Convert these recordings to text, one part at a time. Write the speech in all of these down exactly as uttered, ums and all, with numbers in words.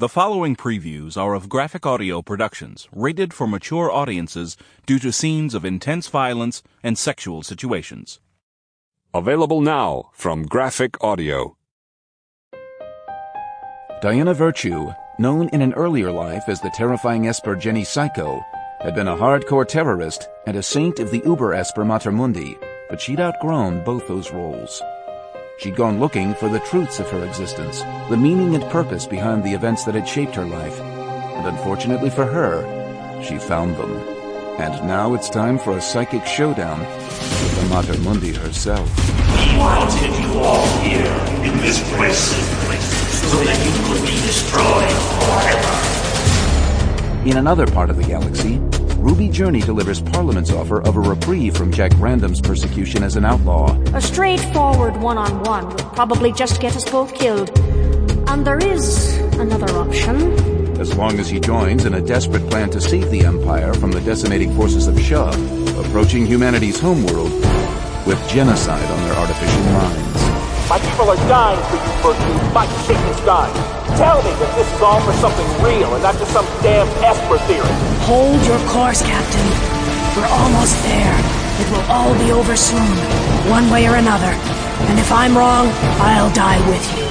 The following previews are of Graphic Audio Productions, rated for mature audiences due to scenes of intense violence and sexual situations. Available now from Graphic Audio. Diana Virtue, known in an earlier life as the terrifying Esper Jenny Psycho, had been a hardcore terrorist and a saint of the Uber Esper Mater Mundi, but she'd outgrown both those roles. She'd gone looking for the truths of her existence, the meaning and purpose behind the events that had shaped her life. And unfortunately for her, she found them. And now it's time for a psychic showdown with the Mater Mundi herself. We wanted you all here, in this prison, so that you could be destroyed forever. In another part of the galaxy, Ruby Journey delivers Parliament's offer of a reprieve from Jack Random's persecution as an outlaw. A straightforward one-on-one would probably just get us both killed. And there is another option. As long as he joins in a desperate plan to save the Empire from the decimating forces of Shah, approaching humanity's homeworld with genocide on their artificial minds. My people are dying for you, Virtue. My sickness dying. Tell me that this is all for something real and not just some damn Esper theory. Hold your course, Captain. We're almost there. It will all be over soon, one way or another. And if I'm wrong, I'll die with you.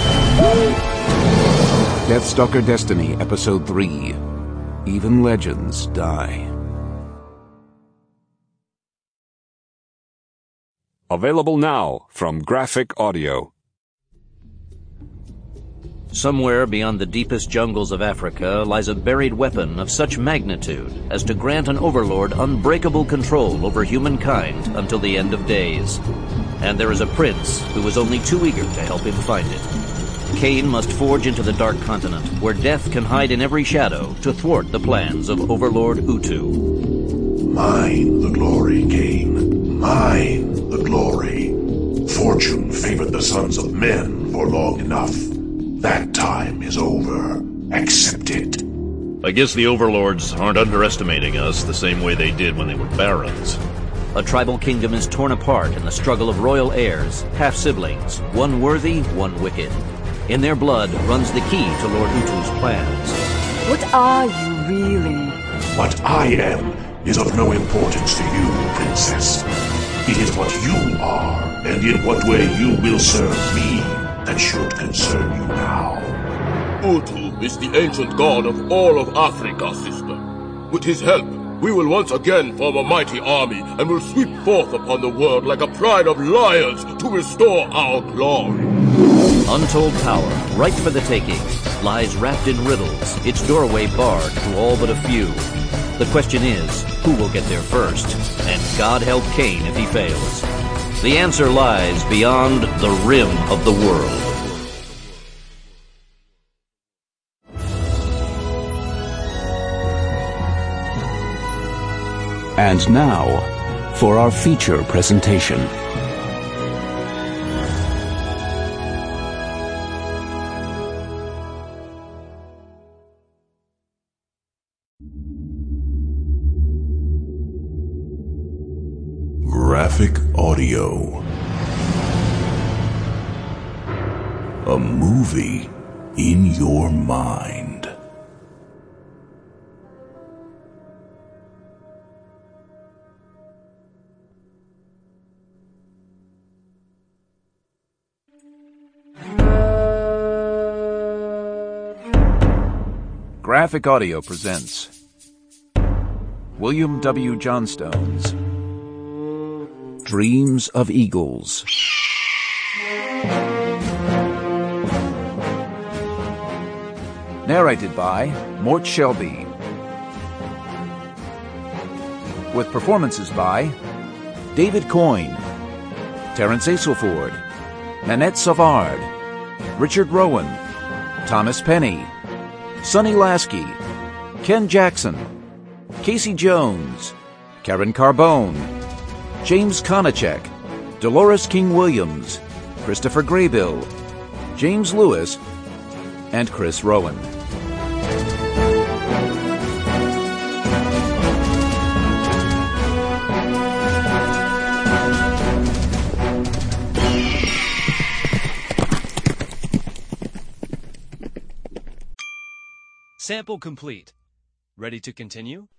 Deathstalker Destiny, Episode three. Even legends die. Available now from Graphic Audio. Somewhere beyond the deepest jungles of Africa lies a buried weapon of such magnitude as to grant an overlord unbreakable control over humankind until the end of days. And there is a prince who is only too eager to help him find it. Cain must forge into the Dark Continent, where death can hide in every shadow to thwart the plans of Overlord Utu. Mine the glory, Cain. Mine the glory. Fortune favored the sons of men for long enough. That time is over. Accept it. I guess the overlords aren't underestimating us the same way they did when they were barons. A tribal kingdom is torn apart in the struggle of royal heirs, half-siblings, one worthy, one wicked. In their blood runs the key to Lord Utu's plans. What are you really? What I am is of no importance to you, princess. It is what you are, and in what way you will serve me, that should concern you now. Utu is the ancient god of all of Africa, sister. With his help, we will once again form a mighty army and will sweep forth upon the world like a pride of lions to restore our glory. Untold power, ripe for the taking, lies wrapped in riddles, its doorway barred to all but a few. The question is, who will get there first? And God help Cain if he fails. The answer lies beyond the rim of the world. And now, for our feature presentation. Graphic Audio. A movie in your mind. Graphic Audio presents William W. Johnstone's Dreams of Eagles. Narrated by Mort Shelby. With performances by David Coyne, Terence Aselford, Nanette Savard, Richard Rowan, Thomas Penny, Sonny Lasky, Ken Jackson, Casey Jones, Karen Carbone, James Konachek, Dolores King-Williams, Christopher Graybill, James Lewis, and Chris Rowan. Sample complete. Ready to continue?